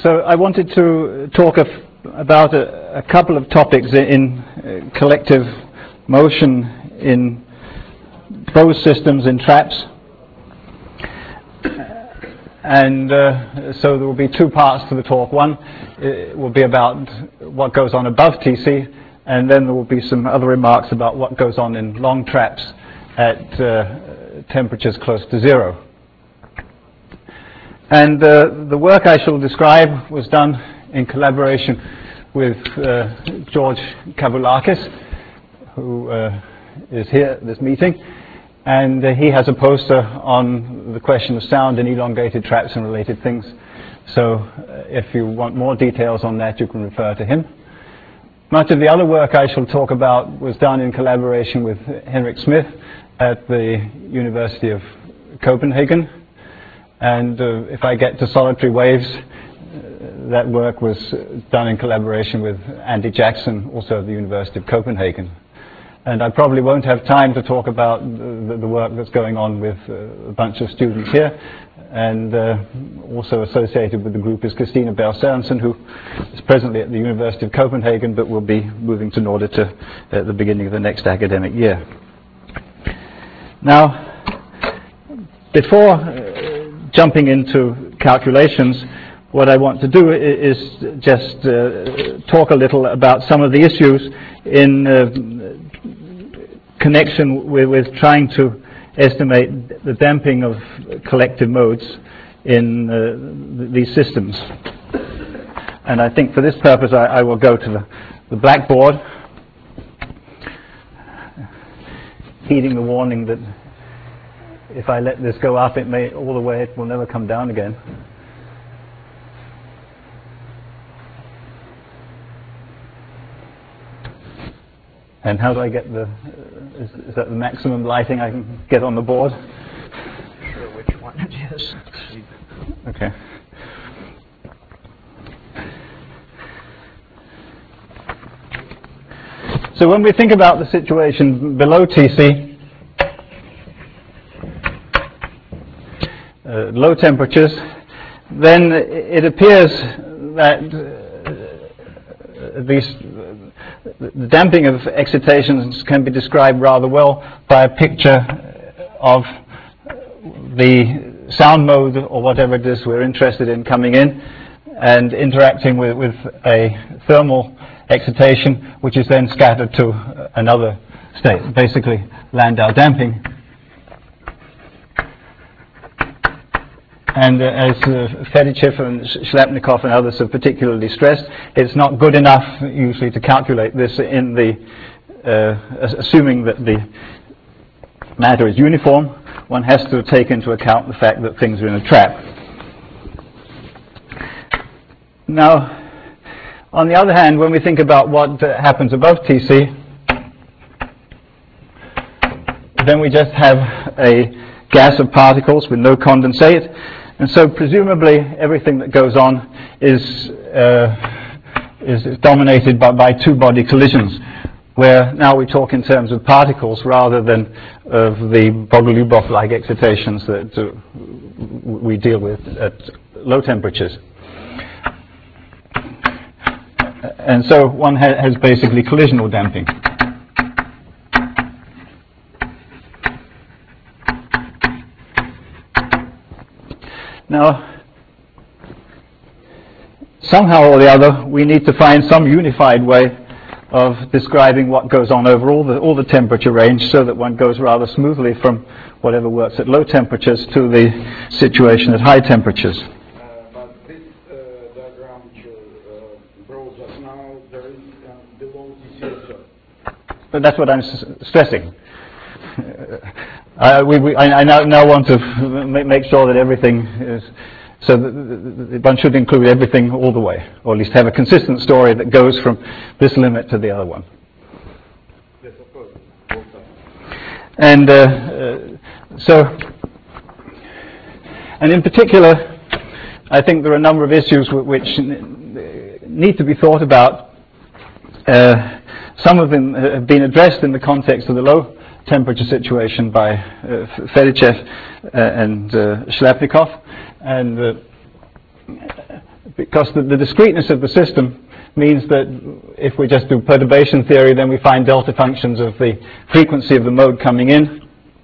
So I wanted to talk about a couple of topics in collective motion in Bose systems in traps. And so there will be two parts to the talk. One will be about what goes on above TC, and then there will be some other remarks about what goes on in long traps at temperatures close to zero. And the work I shall describe was done in collaboration with George Kavoulakis, who is here at this meeting. And he has a poster on the question of sound in elongated traps and related things. So if you want more details on that, you can refer to him. Much of the other work I shall talk about was done in collaboration with Henrik Smith at the University of Copenhagen. And if I get to solitary waves, that work was done in collaboration with Andy Jackson, also at the University of Copenhagen. And I probably won't have time to talk about the work that's going on with a bunch of students here. And also associated with the group is Christina Berg Sørensen, who is presently at the University of Copenhagen, but will be moving to Nordica at the beginning of the next academic year. Now, before jumping into calculations, what I want to do is just talk a little about some of the issues in connection with trying to estimate the damping of collective modes in these systems. And I think for this purpose I will go to the blackboard, heeding the warning that if I let this go up, it may all the way, it will never come down again. And how do I get the, is that the maximum lighting I can get on the board? Sure which one it is. Okay. So when we think about the situation below TC, low temperatures, then it appears that at least the damping of excitations can be described rather well by a picture of the sound mode or whatever it is we're interested in coming in and interacting with a thermal excitation, which is then scattered to another state, basically Landau damping. And as Fedichev and Shliapnikov and others have particularly stressed, it's not good enough usually to calculate this in the assuming that the matter is uniform. One has to take into account the fact that things are in a trap. Now, on the other hand, when we think about what happens above TC, then we just have a gas of particles with no condensate. And so presumably everything that goes on is dominated by two-body collisions, where now we talk in terms of particles rather than of the Bogoliubov-like excitations that we deal with at low temperatures. And so one has basically collisional damping. Now, somehow or the other, we need to find some unified way of describing what goes on over all the temperature range, so that one goes rather smoothly from whatever works at low temperatures to the situation at high temperatures. But this diagram which brought just now, there is below TC also. But that's what I'm stressing. I now want to make sure that everything is, so that one should include everything all the way, or at least have a consistent story that goes from this limit to the other one. Yes, of course. And and in particular, I think there are a number of issues which need to be thought about. Some of them have been addressed in the context of the low temperature situation by Fedichev and Shliapnikov, and because the discreteness of the system means that if we just do perturbation theory, then we find delta functions of the frequency of the mode coming in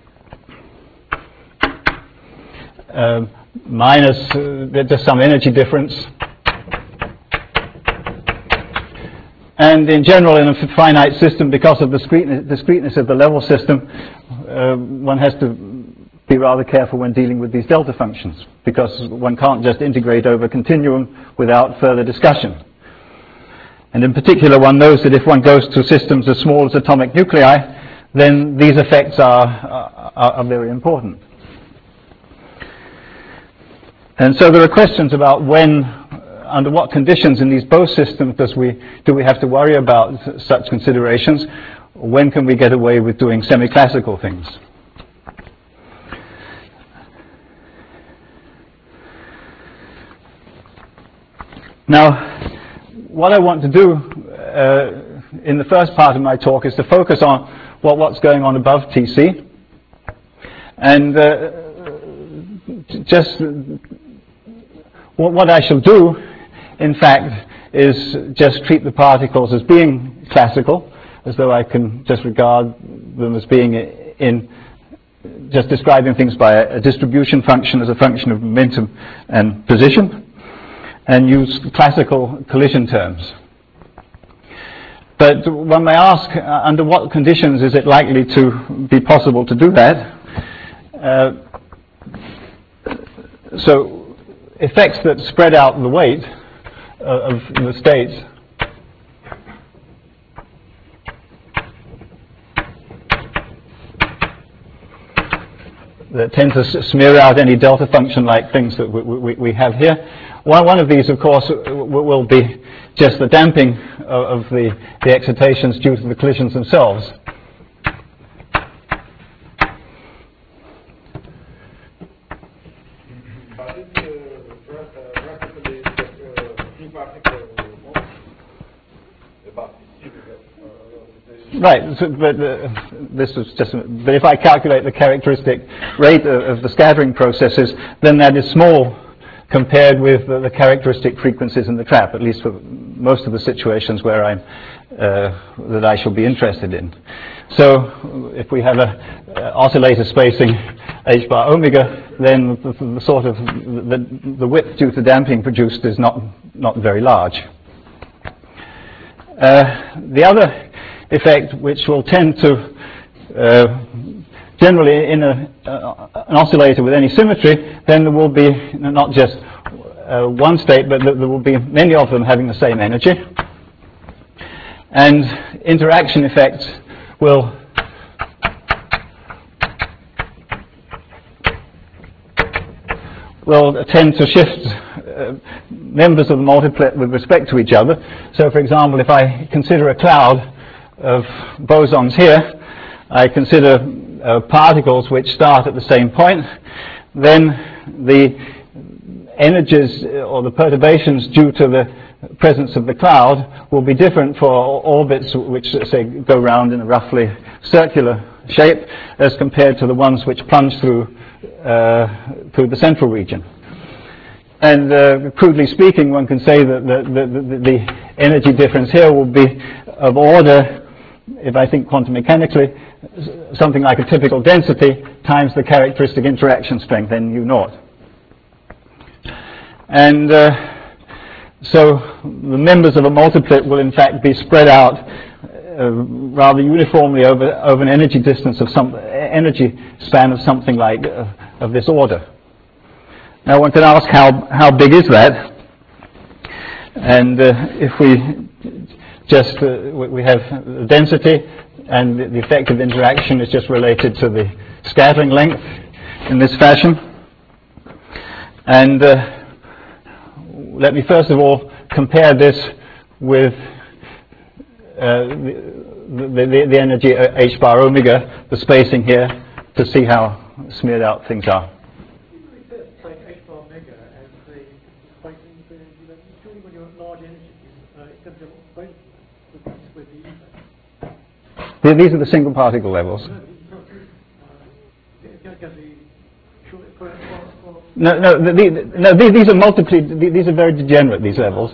minus just some energy difference. And in general, in a finite system, because of the discreteness of the level system, one has to be rather careful when dealing with these delta functions, because one can't just integrate over continuum without further discussion. And in particular, one knows that if one goes to systems as small as atomic nuclei, then these effects are very important. And so there are questions about when, under what conditions in these Bose systems do we have to worry about such considerations? When can we get away with doing semi-classical things? Now, what I want to do in the first part of my talk is to focus on what's going on above TC. And just what I shall do, in fact, is just treat the particles as being classical, as though I can just regard them as being in just describing things by a distribution function as a function of momentum and position, and use classical collision terms. But one may ask, under what conditions is it likely to be possible to do that? So effects that spread out the weight of the states that tend to smear out any delta function like things that we have here. One of these, of course, will be just the damping of the excitations due to the collisions themselves. Right, so, but this was just. But if I calculate the characteristic rate of the scattering processes, then that is small compared with the characteristic frequencies in the trap, at least for most of the situations where that I shall be interested in. So, if we have a oscillator spacing h bar omega, then the sort of the width due to damping produced is not very large. The other effect, which will tend to generally in an oscillator with any symmetry, then there will be not just one state, but there will be many of them having the same energy. And interaction effects will tend to shift members of the multiplet with respect to each other. So, for example, if I consider a cloud of bosons here, I consider particles which start at the same point, then the energies or the perturbations due to the presence of the cloud will be different for orbits which, say, go round in a roughly circular shape as compared to the ones which plunge through the central region. And crudely speaking, one can say that the energy difference here will be of order, if I think quantum mechanically, something like a typical density times the characteristic interaction strength, n u naught. And so the members of a multiplet will in fact be spread out rather uniformly over an energy distance of some energy span of something like of this order. Now one can ask how big is that? And if we just we have the density, and the effective interaction is just related to the scattering length in this fashion. And let me first of all compare this with the energy h bar omega, the spacing here, to see how smeared out things are. These are the single particle levels. These are these are very degenerate, these levels.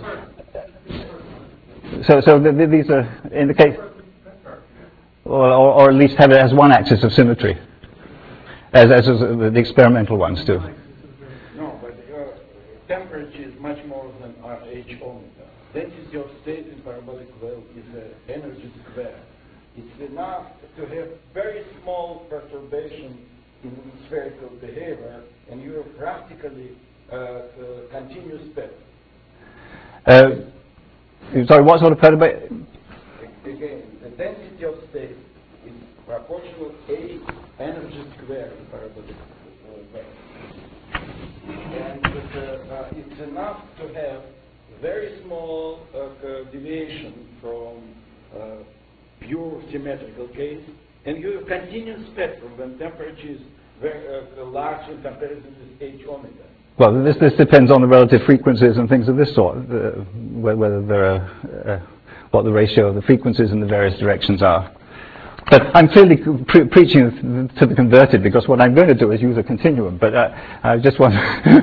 So these are indicate, or at least have it as one axis of symmetry, as the experimental ones do. No, but temperature is much more than H omega. Density of state in parabolic well is energy squared. It's enough to have very small perturbation in spherical behavior, and you have practically continuous step. Sorry, what sort of perturbation? Again, the density of state is proportional A energy squared in parabolic well. And it's enough to have very small deviation from pure symmetrical case, and you have continuous spectrum when temperature is very large in comparison with H omega. Well, this depends on the relative frequencies and things of this sort, whether there are, what the ratio of the frequencies in the various directions are. But I'm clearly preaching to the converted, because what I'm going to do is use a continuum, but I just want to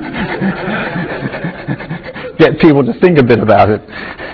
get people to think a bit about it.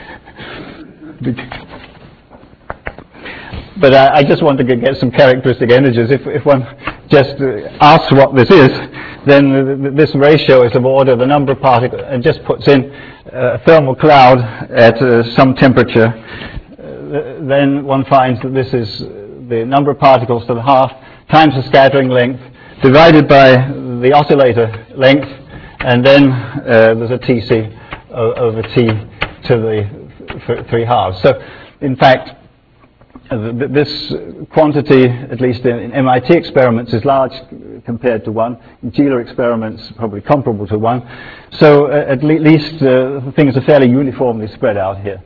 But I just want to get some characteristic energies. If one just asks what this is, then this ratio is of order the number of particles, and just puts in a thermal cloud at some temperature. Then one finds that this is the number of particles to the half times the scattering length divided by the oscillator length, and then there's a Tc over T to the 3 halves. So, in fact, this quantity, at least in MIT experiments, is large compared to 1. In GELA experiments, probably comparable to 1. So at least things are fairly uniformly spread out here.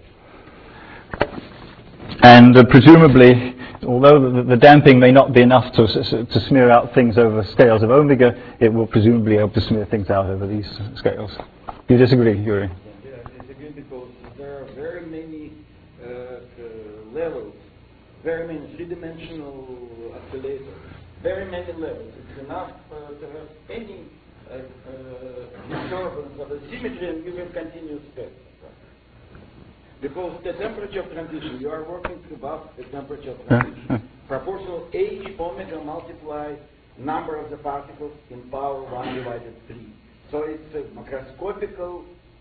And presumably, although the damping may not be enough to smear out things over scales of omega, it will presumably be able to smear things out over these scales. Do you disagree, Yuri? Yeah, I disagree, because there are very many levels. Very many three-dimensional oscillators, very many levels. It's enough to have any disturbance of the symmetry and give a continuous spectrum. Because the temperature of transition, you are working above the temperature of transition. Proportional H omega multiply number of the particles in power 1 divided 3. So it's a macroscopical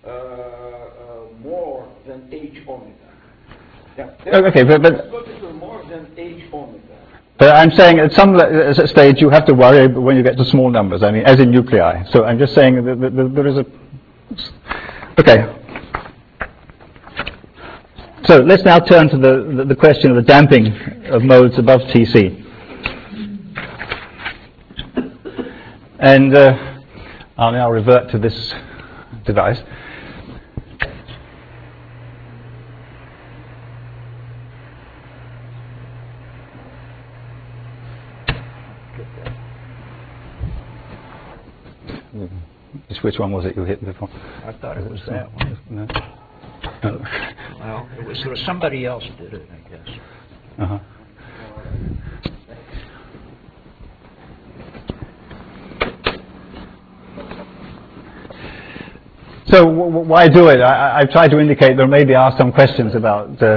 more than H omega. Yeah, okay, but more than H omega. But I'm saying at some stage you have to worry when you get to small numbers. I mean, as in nuclei. So I'm just saying that there is a. Okay. So let's now turn to the question of the damping of modes above Tc. And I'll now revert to this device. Which one was it you hit before? I thought it was that one. No. Well, it was somebody else did it, I guess. Uh-huh. So why do it? I've tried to indicate there maybe are some questions about the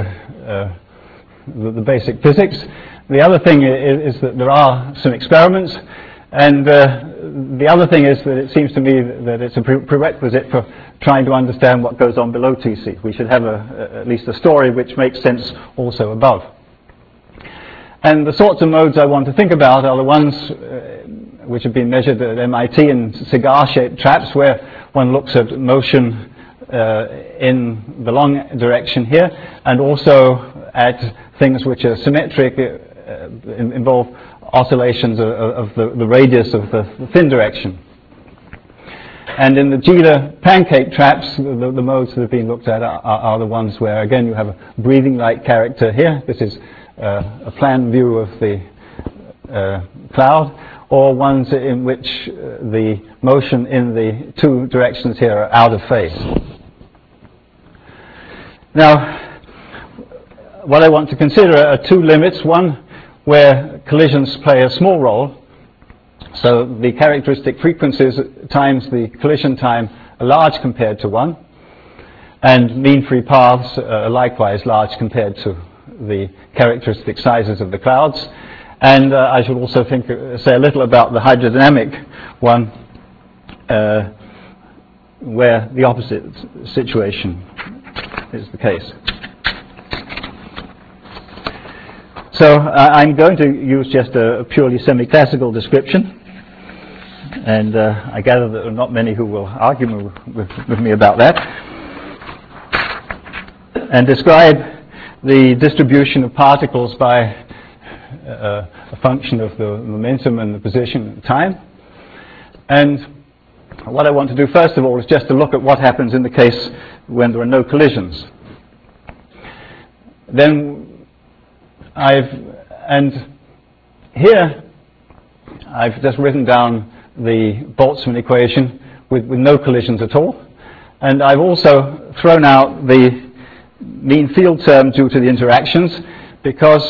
basic physics. The other thing is that there are some experiments, and the other thing is that it seems to me that it's a prerequisite for trying to understand what goes on below Tc. We should have at least a story which makes sense also above. And the sorts of modes I want to think about are the ones which have been measured at MIT in cigar-shaped traps, where one looks at motion in the long direction here, and also at things which are symmetric, involve oscillations of the radius of the thin direction. And in the GELA pancake traps, the modes that have been looked at are the ones where, again, you have a breathing-like character here. This is a plan view of the cloud, or ones in which the motion in the two directions here are out of phase. Now, what I want to consider are two limits. One where collisions play a small role, So the characteristic frequencies times the collision time are large compared to 1, and mean free paths are likewise large compared to the characteristic sizes of the clouds. And I should also say a little about the hydrodynamic one, where the opposite situation is the case. So I'm going to use just a purely semi-classical description, and I gather there are not many who will argue with me about that, and describe the distribution of particles by a function of the momentum and the position and time. And what I want to do first of all is just to look at what happens in the case when there are no collisions. Then here I've just written down the Boltzmann equation with no collisions at all, and I've also thrown out the mean field term due to the interactions, because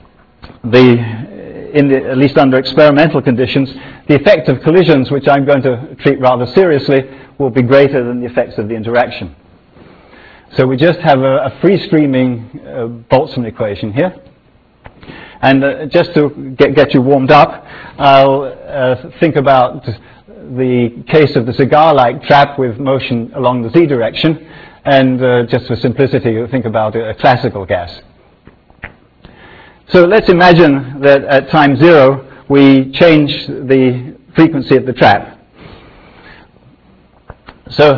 at least under experimental conditions, the effect of collisions, which I'm going to treat rather seriously, will be greater than the effects of the interaction. So we just have a free-streaming Boltzmann equation here. And just to get you warmed up, I'll think about the case of the cigar-like trap with motion along the z direction, and just for simplicity, you'll think about a classical gas. So let's imagine that at time 0, we change the frequency of the trap. So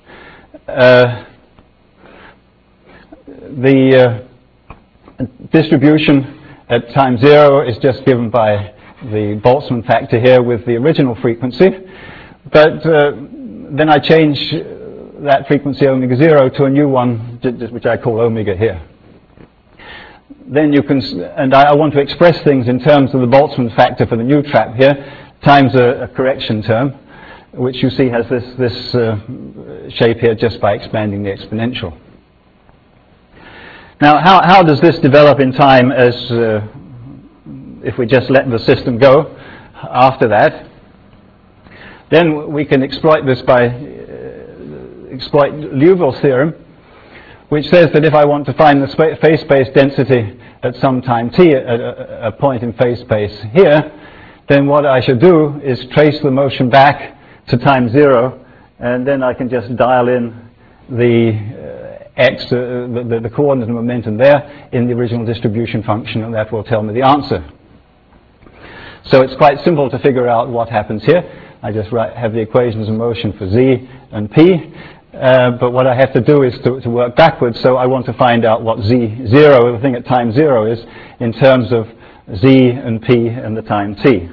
the distribution at time 0 is just given by the Boltzmann factor here with the original frequency, but then I change that frequency omega 0 to a new one, which I call omega here. Then you can, and I want to express things in terms of the Boltzmann factor for the new trap here, times a correction term, which you see has this shape here just by expanding the exponential. Now, how does this develop in time as if we just let the system go after that? Then we can exploit this by exploit Liouville's theorem, which says that if I want to find the phase space density at some time t, at a point in phase space here, then what I should do is trace the motion back to time 0, and then I can just dial in the x, the coordinate and momentum there in the original distribution function, and that will tell me the answer. So it's quite simple to figure out what happens here. I just have the equations of motion for z and p, but what I have to do is to work backwards. So I want to find out what z0, the thing at time 0, is in terms of z and p and the time t.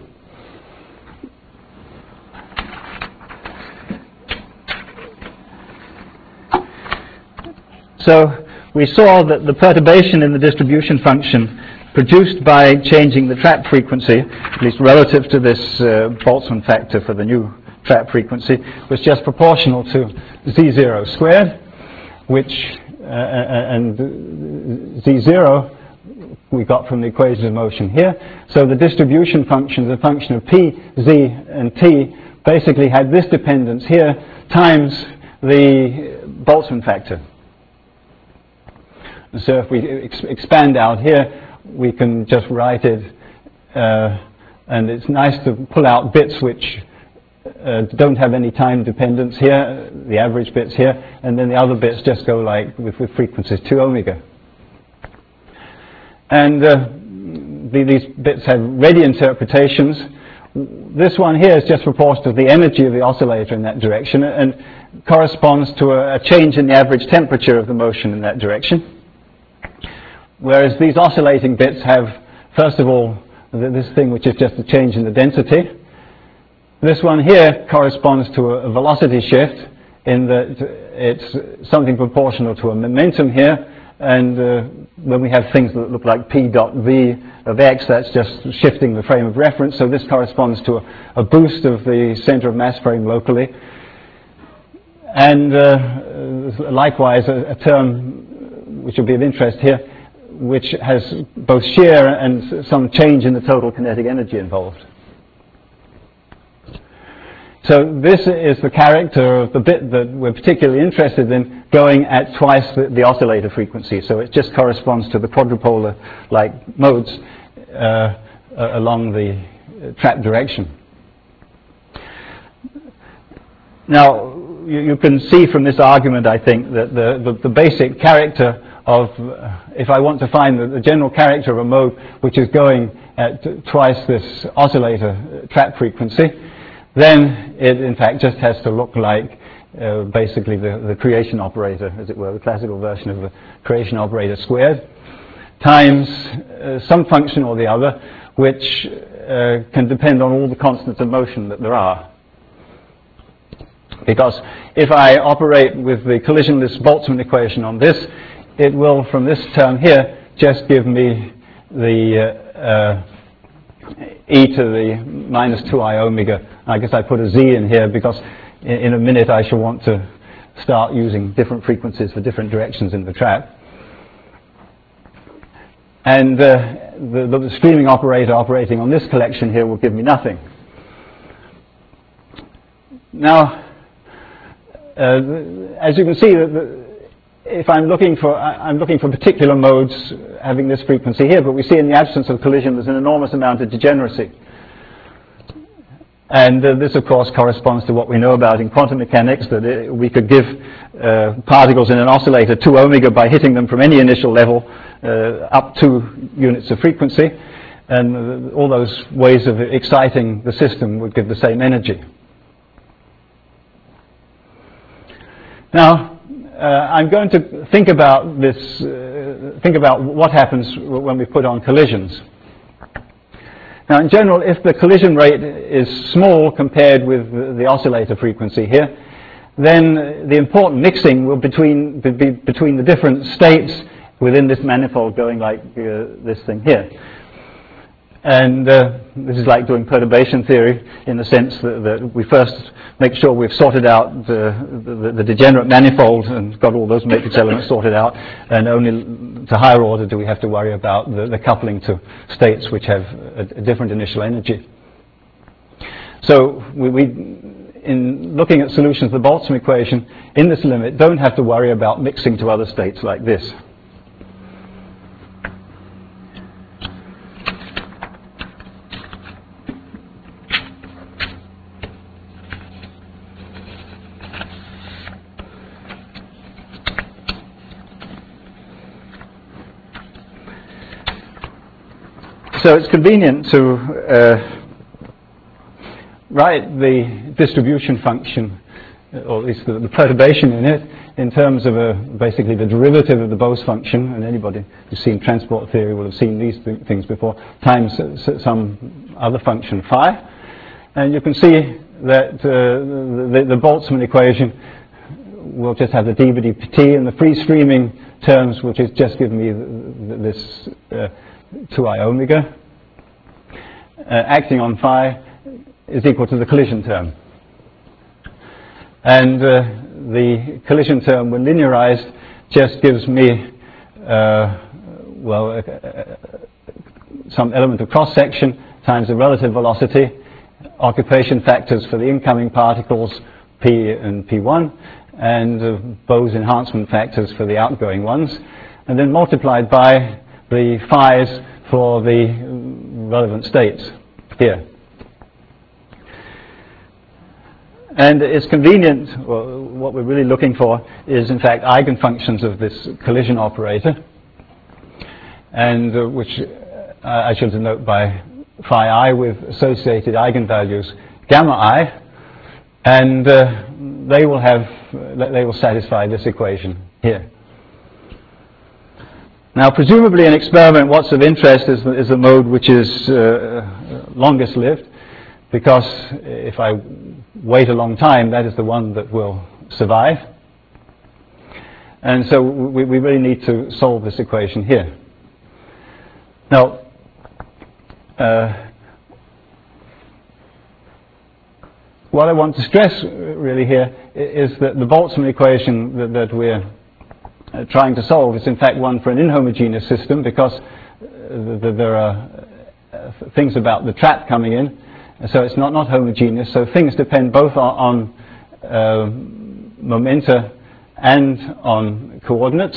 So we saw that the perturbation in the distribution function produced by changing the trap frequency, at least relative to this Boltzmann factor for the new trap frequency, was just proportional to z0 squared, which, and z0 we got from the equation of motion here. So the distribution function, the function of p, z, and t, basically had this dependence here times the Boltzmann factor. So if we expand out here, we can just write it, and it's nice to pull out bits which don't have any time dependence here, the average bits here, and then the other bits just go like with frequencies 2 omega. And these bits have ready interpretations. This one here is just proportional to the energy of the oscillator in that direction, and corresponds to a change in the average temperature of the motion in that direction. Whereas these oscillating bits have, first of all, this thing which is just a change in the density. This one here corresponds to a velocity shift in that it's something proportional to a momentum here, and when we have things that look like p dot v of x, that's just shifting the frame of reference, so this corresponds to a boost of the center of mass frame locally. And likewise, a term which will be of interest here, which has both shear and some change in the total kinetic energy involved. So this is the character of the bit that we're particularly interested in, going at twice the oscillator frequency. So it just corresponds to the quadrupolar-like modes along the trap direction. Now, you can see from this argument, I think, that the basic character of, if I want to find the general character of a mode which is going at twice this oscillator trap frequency, then it in fact just has to look like basically the creation operator, as it were, the classical version of the creation operator squared, times some function or the other, which can depend on all the constants of motion that there are. Because if I operate with the collisionless Boltzmann equation on this, it will, from this term here, just give me the e to the minus 2i omega. I guess I put a z in here because in a minute I shall want to start using different frequencies for different directions in the trap. And the streaming operator operating on this collection here will give me nothing. Now, as you can see, if I'm looking for particular modes having this frequency here, but we see in the absence of collision there's an enormous amount of degeneracy. And this, of course, corresponds to what we know about in quantum mechanics, that we could give particles in an oscillator 2 omega by hitting them from any initial level up 2 units of frequency, and all those ways of exciting the system would give the same energy. Now, I'm going to think about this, think about what happens when we put on collisions. Now, in general, if the collision rate is small compared with the oscillator frequency here, then the important mixing will be between the different states within this manifold going like this thing here. And this is like doing perturbation theory in the sense that we first make sure we've sorted out the degenerate manifold and got all those matrix elements sorted out, and only to higher order do we have to worry about the coupling to states which have a different initial energy. So we in looking at solutions of the Boltzmann equation in this limit don't have to worry about mixing to other states like this. So it's convenient to write the distribution function, or at least the perturbation in it, in terms of basically the derivative of the Bose function, and anybody who's seen transport theory will have seen these things before, times some other function phi. And you can see that the Boltzmann equation will just have the d by dt, and the free streaming terms will just give me this 2i omega, acting on phi is equal to the collision term. And the collision term, when linearized, just gives me, some element of cross-section times the relative velocity, occupation factors for the incoming particles, p and p1, and Bose enhancement factors for the outgoing ones, and then multiplied by the phi's for the relevant states here. And it's convenient, well, what we're really looking for is in fact eigenfunctions of this collision operator, and which I should denote by phi I with associated eigenvalues gamma I, and they will satisfy this equation here. Now, presumably in experiment, what's of interest is the mode which is longest lived, because if I wait a long time, that is the one that will survive. And so we really need to solve this equation here. Now, what I want to stress really here is that the Boltzmann equation that we're trying to solve is in fact one for an inhomogeneous system, because there are things about the trap coming in, So it's not homogeneous. So things depend both on momenta and on coordinates.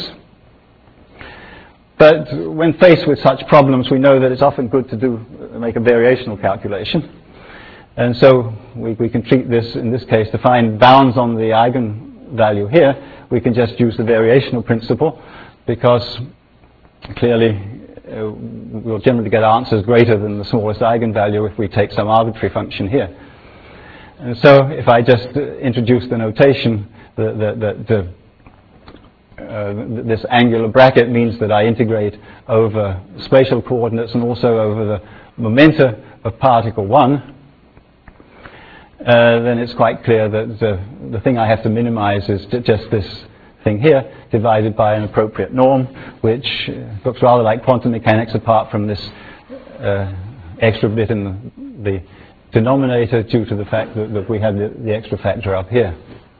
But when faced with such problems, we know that it's often good to make a variational calculation. And so we can treat this, in this case, to find bounds on the eigenvalue here. We can just use the variational principle, because clearly we'll generally get answers greater than the smallest eigenvalue if we take some arbitrary function here. And so if I just introduce the notation that this angular bracket means that I integrate over spatial coordinates and also over the momenta of particle 1, then it's quite clear that the thing I have to minimize is just this thing here divided by an appropriate norm, which looks rather like quantum mechanics apart from this extra bit in the denominator due to the fact that we have the extra factor up here.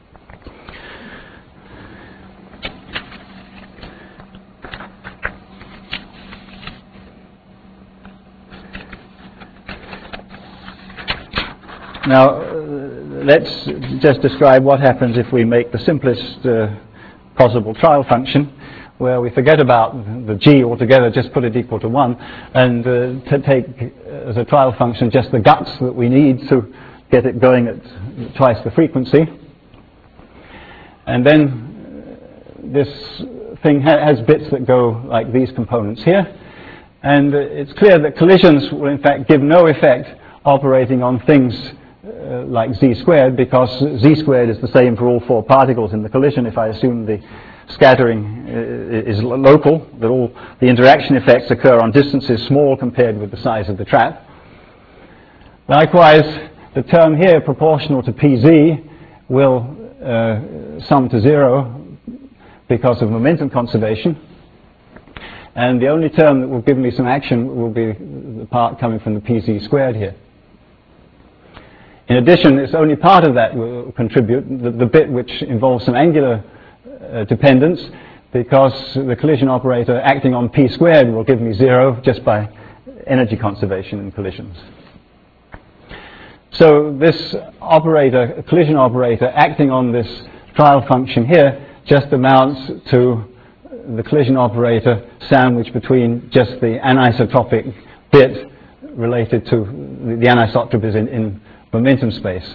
Now, let's just describe what happens if we make the simplest possible trial function, where we forget about the g altogether, just put it equal to 1, and to take as a trial function just the guts that we need to get it going at twice the frequency. And then this thing has bits that go like these components here. And it's clear that collisions will in fact give no effect operating on things like z squared, because z squared is the same for all 4 particles in the collision if I assume the scattering is local, that all the interaction effects occur on distances small compared with the size of the trap. Likewise, the term here proportional to pz will sum to 0 because of momentum conservation, and the only term that will give me some action will be the part coming from the pz squared here. In addition, it's only part of that will contribute, the bit which involves some angular dependence, because the collision operator acting on p squared will give me 0 just by energy conservation in collisions. So this operator, collision operator, acting on this trial function here just amounts to the collision operator sandwiched between just the anisotropic bit related to the anisotropy is in momentum space.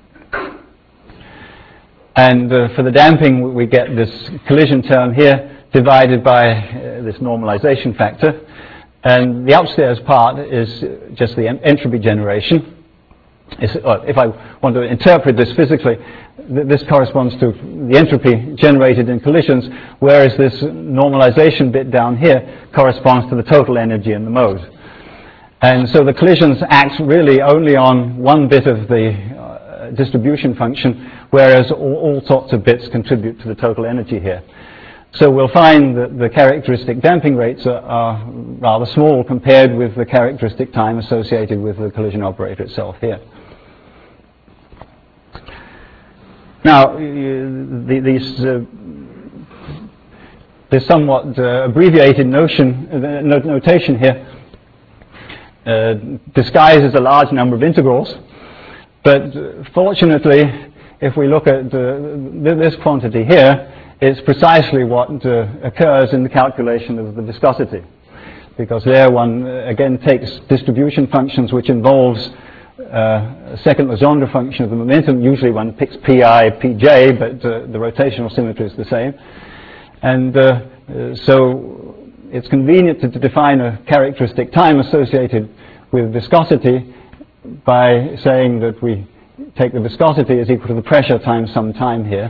And for the damping, we get this collision term here divided by this normalization factor. And the upstairs part is just the entropy generation. If I want to interpret this physically, this corresponds to the entropy generated in collisions, whereas this normalization bit down here corresponds to the total energy in the mode. And so the collisions act really only on one bit of the distribution function, whereas all sorts of bits contribute to the total energy here. So we'll find that the characteristic damping rates are rather small compared with the characteristic time associated with the collision operator itself here. Now, this somewhat abbreviated notation here disguises a large number of integrals, but fortunately, if we look at this quantity here, it's precisely what occurs in the calculation of the viscosity, because there one again takes distribution functions which involves a second Legendre function of the momentum. Usually one picks pi, pj, but the rotational symmetry is the same. And so it's convenient to define a characteristic time associated with viscosity by saying that we take the viscosity as equal to the pressure times some time here.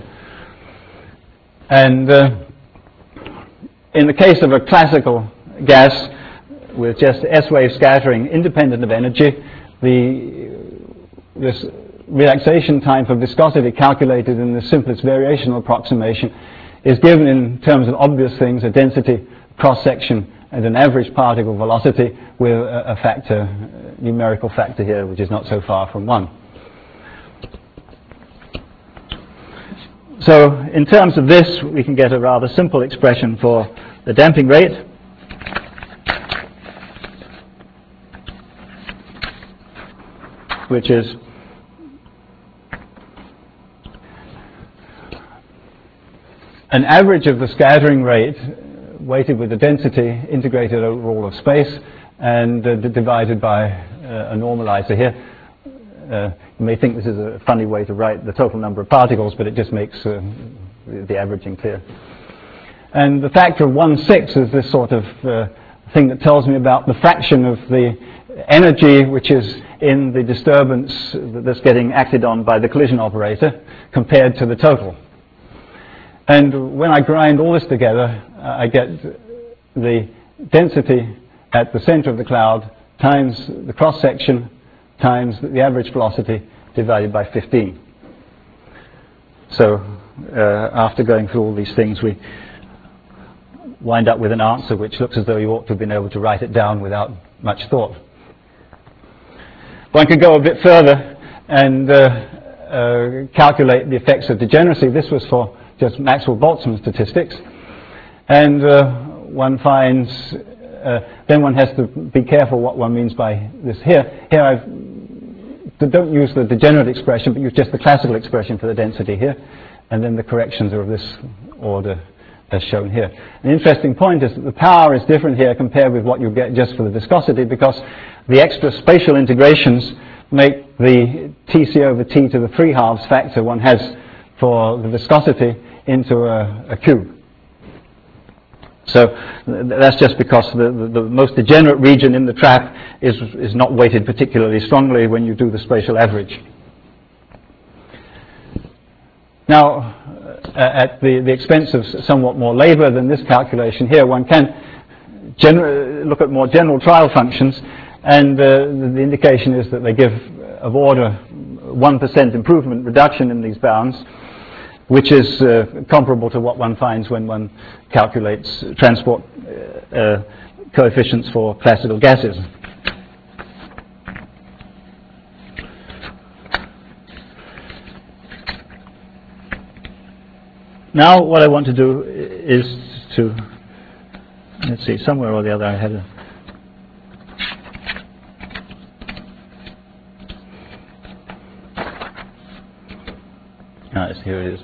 And in the case of a classical gas with just S-wave scattering independent of energy, this relaxation time for viscosity calculated in the simplest variational approximation is given in terms of obvious things, a density, cross-section, and an average particle velocity with a factor, numerical factor here, which is not so far from 1. So in terms of this, we can get a rather simple expression for the damping rate. which is an average of the scattering rate weighted with the density integrated over all of space and divided by a normalizer here. You may think this is a funny way to write the total number of particles, but it just makes the averaging clear. And the factor of 1/6 is this sort of thing that tells me about the fraction of the energy which is in the disturbance that's getting acted on by the collision operator compared to the total. And when I grind all this together, I get the density at the center of the cloud times the cross-section times the average velocity divided by 15. So after going through all these things, we wind up with an answer which looks as though you ought to have been able to write it down without much thought. One could go a bit further and calculate the effects of degeneracy. This was for just Maxwell-Boltzmann statistics. And one finds, then one has to be careful what one means by this here. Here don't use the degenerate expression, but use just the classical expression for the density here. And then the corrections are of this order as shown here. An interesting point is that the power is different here compared with what you get just for the viscosity, because the extra spatial integrations make the Tc over T to the 3/2 factor one has for the viscosity into a cube. So that's just because the most degenerate region in the trap is not weighted particularly strongly when you do the spatial average. Now, at the expense of somewhat more labor than this calculation here, one can look at more general trial functions, and the indication is that they give of order 1% improvement reduction in these bounds, which is comparable to what one finds when one calculates transport coefficients for classical gases. Now what I want to do is to, let's see, somewhere or the other I had a, here it is.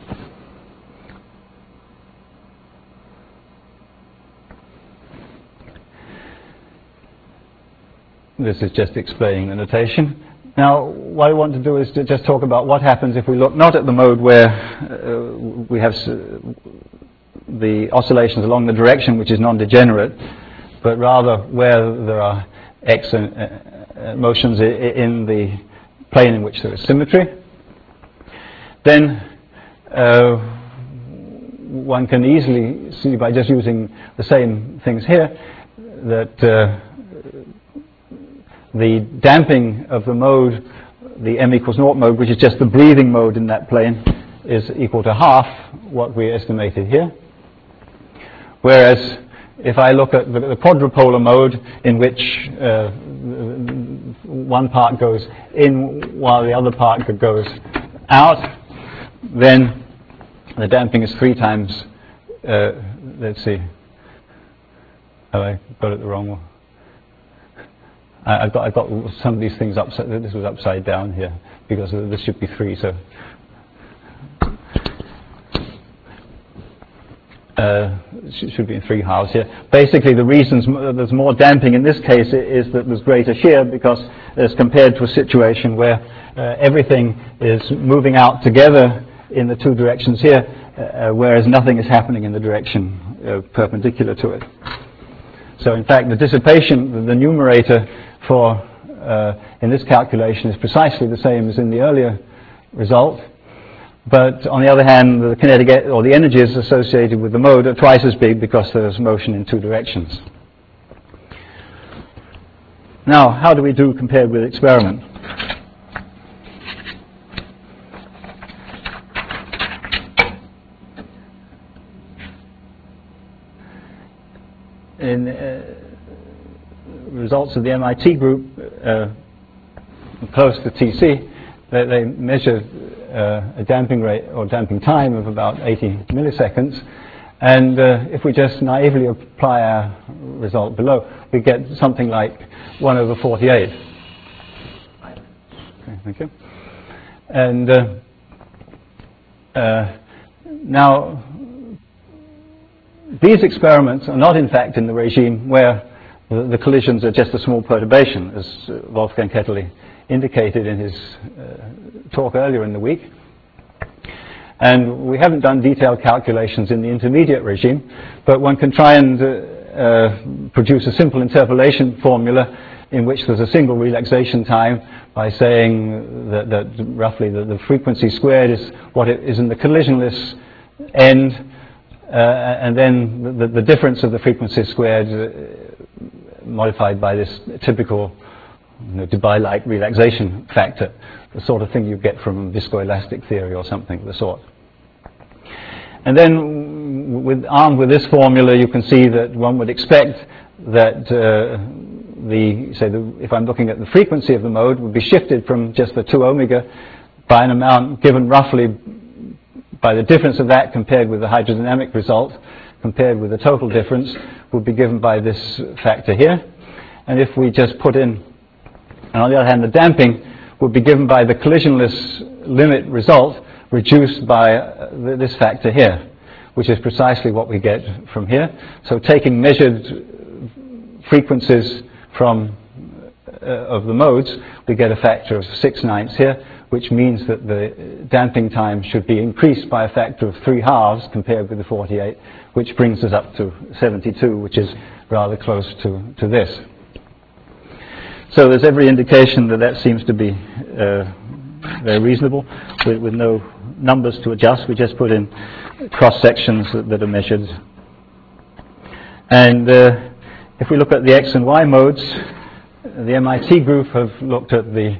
This is just explaining the notation. Now, what I want to do is to just talk about what happens if we look not at the mode where we have the oscillations along the direction which is non-degenerate, but rather where there are x motions in the plane in which there is symmetry. Then one can easily see by just using the same things here that the damping of the mode, the m = 0 mode, which is just the breathing mode in that plane, is equal to half what we estimated here. Whereas if I look at the quadrupolar mode, in which one part goes in while the other part goes out, then the damping is 3 times, let's see, have I got it the wrong one? I've got some of these things upside, this was upside down here, because this should be 3, so. Should be in 3/2 here. Basically, the reasons there's more damping in this case is that there's greater shear, because as compared to a situation where everything is moving out together in the 2 directions here, whereas nothing is happening in the direction perpendicular to it. So in fact, the dissipation, the numerator for in this calculation is precisely the same as in the earlier result. But on the other hand, the kinetic or the energies associated with the mode are twice as big because there's motion in 2 directions. Now, how do we do compared with experiment? In results of the MIT group close to TC, they measured a damping rate or damping time of about 80 milliseconds, and if we just naively apply our result below, we get something like 1/48. Okay. Thank you. And now, these experiments are not, in fact, in the regime where the collisions are just a small perturbation, as Wolfgang Ketterle indicated in his talk earlier in the week. And we haven't done detailed calculations in the intermediate regime, but one can try and produce a simple interpolation formula in which there's a single relaxation time by saying that roughly the frequency squared is what it is in the collisionless end, and then the difference of the frequency squared modified by this typical Debye-like relaxation factor, the sort of thing you get from viscoelastic theory or something of the sort. And then, armed with this formula, you can see that one would expect that if I'm looking at the frequency of the mode, would be shifted from just the 2 omega by an amount given roughly by the difference of that compared with the hydrodynamic result, compared with the total difference, would be given by this factor here. And if we just put in, and on the other hand, the damping would be given by the collisionless limit result reduced by this factor here, which is precisely what we get from here. So taking measured frequencies from of the modes, we get a factor of 6/9 here, which means that the damping time should be increased by a factor of 3/2 compared with the 48, which brings us up to 72, which is rather close to this. So there's every indication that that seems to be very reasonable, with no numbers to adjust. We just put in cross-sections that are measured. And if we look at the X and Y modes, the MIT group have looked at the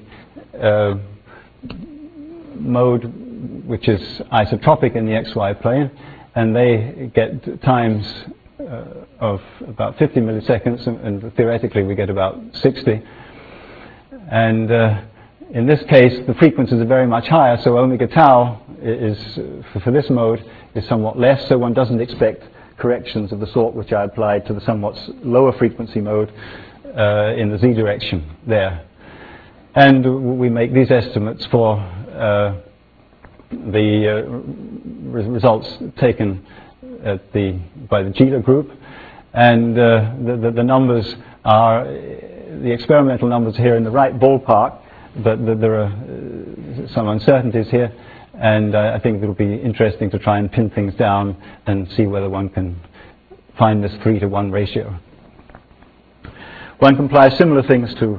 mode which is isotropic in the XY plane, and they get times of about 50 milliseconds, and theoretically we get about 60. And in this case, the frequencies are very much higher, so omega tau is, for this mode, is somewhat less, so one doesn't expect corrections of the sort which I applied to the somewhat lower frequency mode in the z direction there. And we make these estimates for the results taken at by the Gila group, and the numbers are, the experimental numbers here in the right ballpark, but there are some uncertainties here, and I think it will be interesting to try and pin things down and see whether one can find this 3-to-1 ratio. One can apply similar things to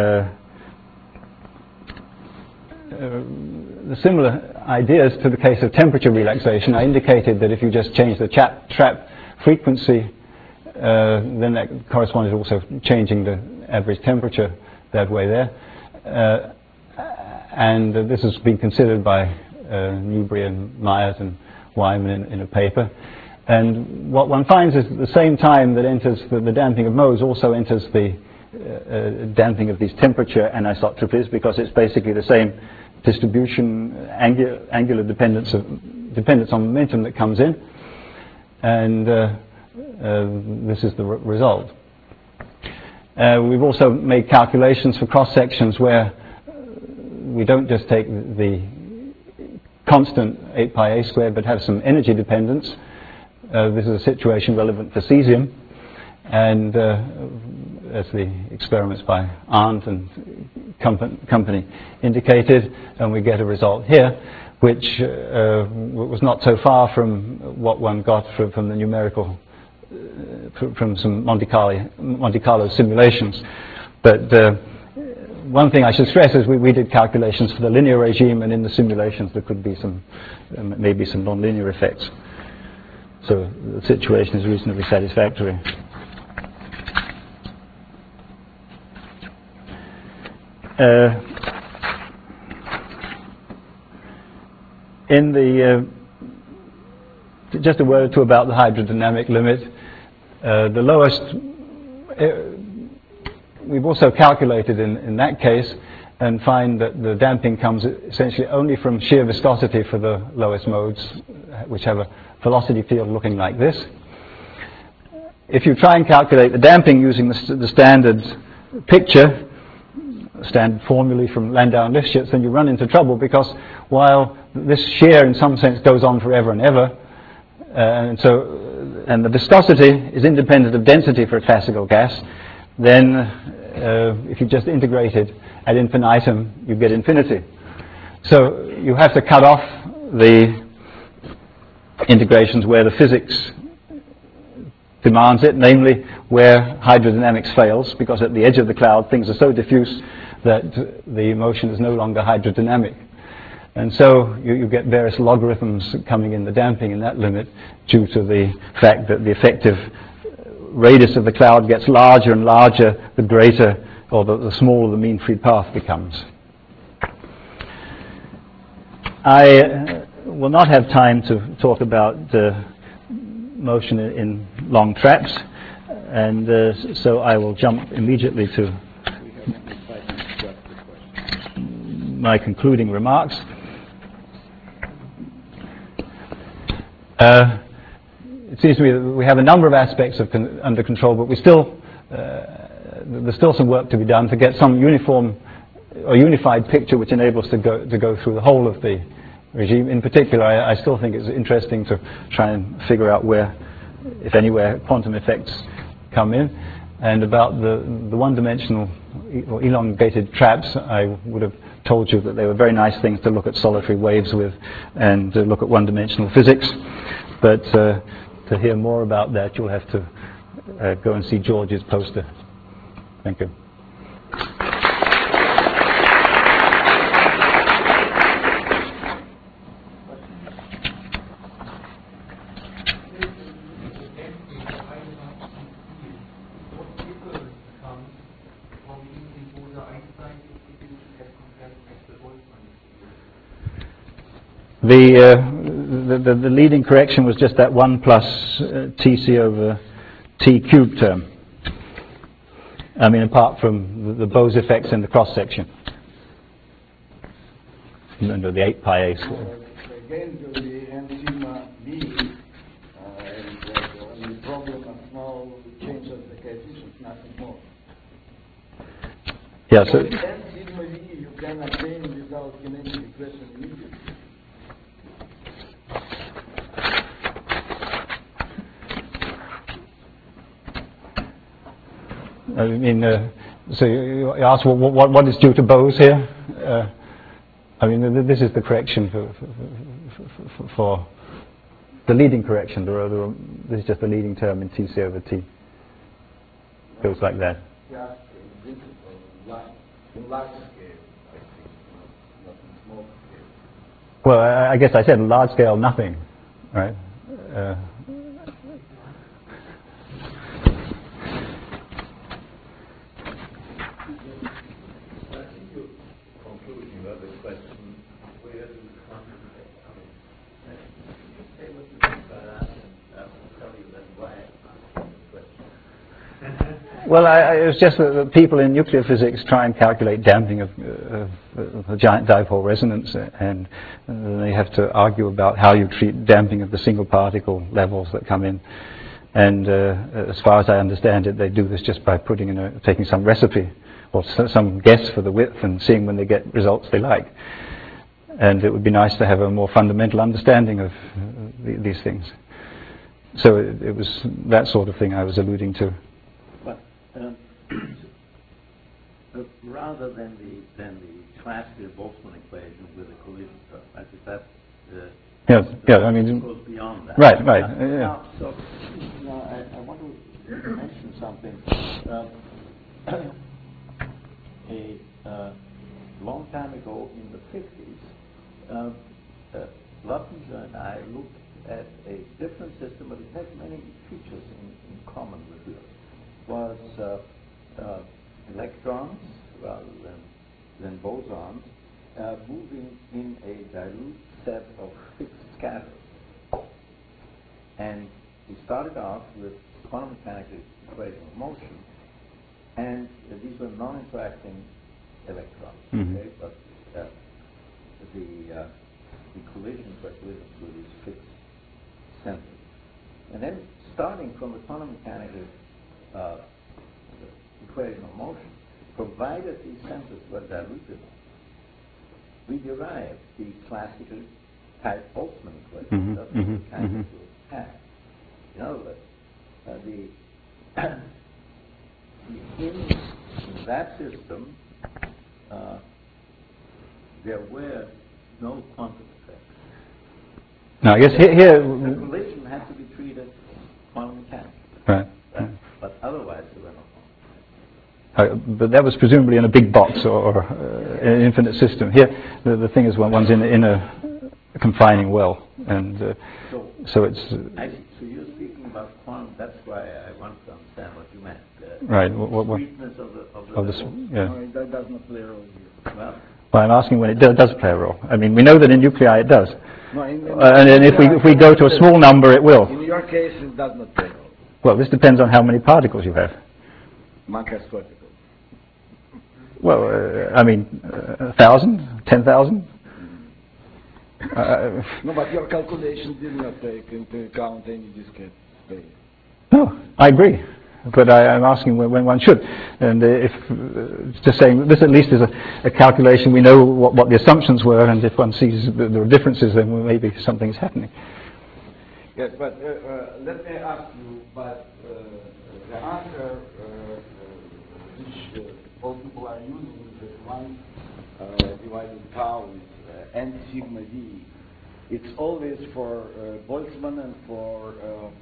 the similar ideas to the case of temperature relaxation. I indicated that if you just change the trap frequency, then that corresponded also changing the average temperature that way there. And this has been considered by Newbury and Myers and Wyman in a paper. And what one finds is at the same time that enters the damping of modes also enters the damping of these temperature anisotropies, because it's basically the same distribution, angular dependence on momentum that comes in. And this is the result. We've also made calculations for cross-sections where we don't just take the constant 8 pi a squared, but have some energy dependence. This is a situation relevant for cesium, and as the experiments by Arndt and company indicated, and we get a result here, which was not so far from what one got from the numerical, from some Monte Carlo simulations. But one thing I should stress is we did calculations for the linear regime, and in the simulations there could be some, maybe some nonlinear effects. So the situation is reasonably satisfactory. In the just a word or two about the hydrodynamic limit. The lowest, we've also calculated in that case, and find that the damping comes essentially only from shear viscosity for the lowest modes, which have a velocity field looking like this. If you try and calculate the damping using the standard picture, standard formulae from Landau and Lifshitz, then you run into trouble, because while this shear in some sense goes on forever and ever, and the viscosity is independent of density for a classical gas, then if you just integrate it ad infinitum, you get infinity. So you have to cut off the integrations where the physics demands it, namely where hydrodynamics fails, because at the edge of the cloud things are so diffuse that the motion is no longer hydrodynamic. And so you get various logarithms coming in the damping in that limit due to the fact that the effective radius of the cloud gets larger and larger the greater or the smaller the mean free path becomes. I will not have time to talk about motion in long traps, and so I will jump immediately to my concluding remarks. It seems to me that we have a number of aspects of under control, but we still there's still some work to be done to get some uniform or unified picture which enables us to go through the whole of the regime. In particular, I still think it's interesting to try and figure out where, if anywhere, quantum effects come in. And about the one-dimensional or elongated traps, I would have told you that they were very nice things to look at solitary waves with and look at one-dimensional physics. But to hear more about that, you'll have to go and see George's poster. Thank you. The leading correction was just that 1 plus Tc over T cubed term. I mean, apart from the Bose effects in the cross section. Under the 8 pi a square. Again, the n sigma b, and the problem of now change of the coefficient, nothing more. Yeah, so n sigma b you can obtain without kinetic equation immediately. I mean, so you ask what is due to Bose here? I mean, this is the correction for the leading correction. This is just the leading term in Tc over T. Goes like that. Just in principle, in large scale, I think, not in small scale. Well, I guess I said large scale, nothing, right? Well, it was just that people in nuclear physics try and calculate damping of a giant dipole resonance, and they have to argue about how you treat damping of the single particle levels that come in. And as far as I understand it, they do this just by putting in taking some recipe or some guess for the width and seeing when they get results they like. And it would be nice to have a more fundamental understanding of these things. So it was that sort of thing I was alluding to. But rather than the classical Boltzmann equation with a collision term, I think that I mean, goes beyond that. Right. Now, so now I want to mention something. A long time ago in the 50s, Luttinger and I looked at a different system, but it has many features in common with yours. Was electrons rather than bosons moving in a dilute set of fixed scatters. And we started off with quantum mechanical equation of motion, and these were non-interacting electrons. Mm-hmm. Okay, but the collisions were collisions with these fixed centers. And then starting from the quantum mechanical equation of motion, provided these centers were diluted, we derived the classical type Boltzmann equation. That's the kind that you have. In other words, in that system, there were no quantum effects. Now, I guess here the collision had to be treated quantum mechanics. right. But otherwise, there were no quantum effects. But that was presumably in a big box or an infinite system. Here, the thing is, one's in a confining well, and so it's. So you're speaking about quantum. That's why I want to understand what you meant. Right. The sweetness of the yeah. No, that does not play a role here. Well, I'm asking when it does play a role. I mean, we know that in nuclei it does. No, And then if we go to a small number, it will. In your case, it does not play a role. Well, this depends on how many particles you have. Macroscopical. Well, I mean, 1,000, 10,000. No, but your calculation did not take into account any discrete space. No, I agree. But I'm asking when one should. And if just saying this at least is a calculation, we know what the assumptions were, and if one sees there are differences, then maybe something's happening. Yes, but let me ask you, but the answer which all people are using is that 1 divided tau is n sigma v. It's always for Boltzmann and for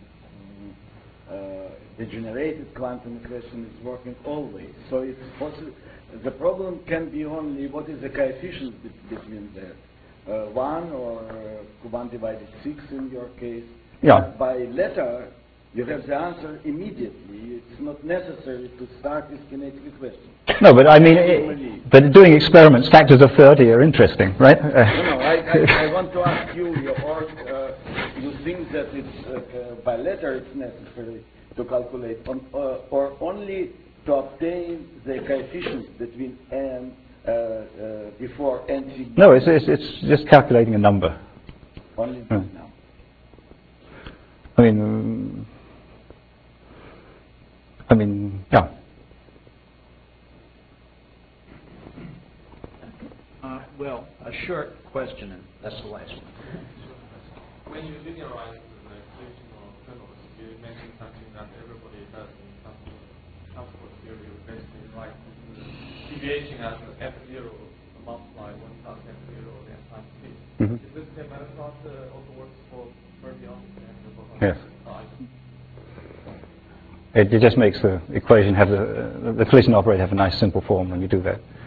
degenerated quantum equation is working always. So it's possible. The problem can be only what is the coefficient between that 1 or 1 divided 6 in your case. Yeah. By letter, you have the answer immediately. It's not necessary to start with kinetic equation. No, but I mean, but doing experiments, factors of 30 are interesting, right? No, I want to ask you, you think that it's by letter it's necessary to calculate, or only to obtain the coefficient between n before n sigma? No, it's just calculating a number. Only this now. I mean, yeah. Well, a short question, and that's the last one. When you linearize the equation of Reynolds, you mentioned something that everybody does in transport theory, basically like deviation at f0 multiply 1 plus f0 then times t. Is this the method also works for fermions and the boson Yes. size? It just makes the equation have the collision operator have a nice simple form when you do that.